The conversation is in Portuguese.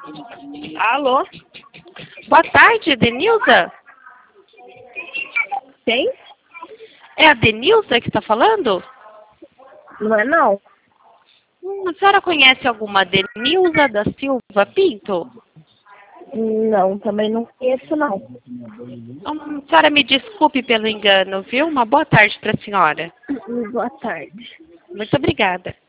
Alô? Boa tarde, Denilza? Quem? É a Denilza que está falando? Não é não? A senhora conhece alguma Denilza da Silva Pinto? Não, também não conheço não. A senhora me desculpe pelo engano, viu? Uma boa tarde para a senhora. Boa tarde. Muito obrigada.